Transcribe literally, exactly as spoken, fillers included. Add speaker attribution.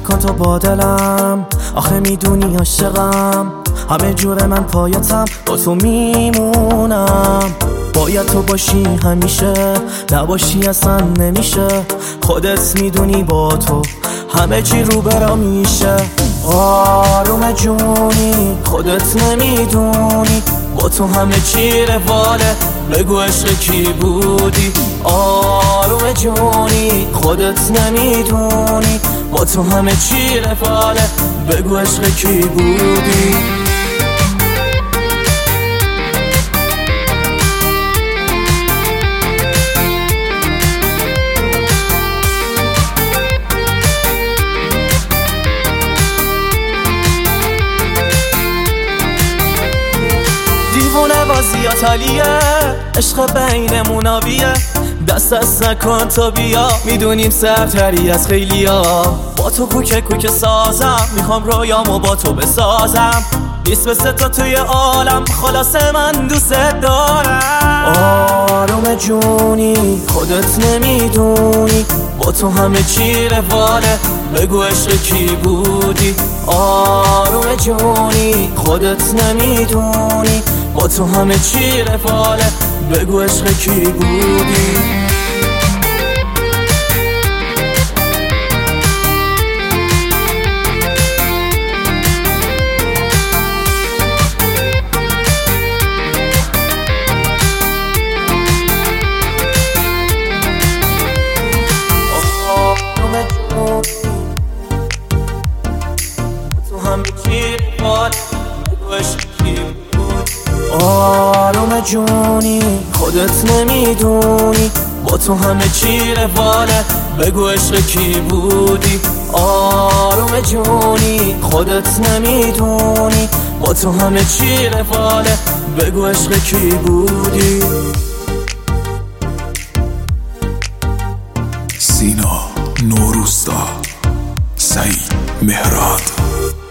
Speaker 1: نکن تو با دلم، آخه میدونی عاشقم، همه جور من پایتم، با تو میمونم. باید تو باشی همیشه، نباشی اصلا نمیشه، خودت میدونی با تو همه چی رو برا میشه. آروم جونی خودت نمیدونی، با تو همه چی رواله، بگو عشق کی بودی. آروم جونی خودت نمیدونی، با تو همه چی رواله، بگو عشق کی بودی. دیوونه بازی آتالیه، عشق بینمون آبیه، دست دست نکن تا بیا، میدونیم سرتری از خیلیا. با تو کوکه کوکه سازم، میخوام رویامو با تو بسازم، بیست به سه تا توی عالم، خلاصه من دوست دارم. آروم جونی خودت نمیدونی، با تو همه چی رواله، بگو عشق کی بودی. آروم جونی خودت نمیدونی، با تو همه چی رفاله، بگو عشق کی بودی. آروم جونی خودت نمیدونی، با تو همه چی رواله، بگو عشق کی بودی. آروم جونی خودت نمیدونی، با تو همه چی رواله، بگو عشق کی بودی.
Speaker 2: سینا نوروستا، سعید مهراد.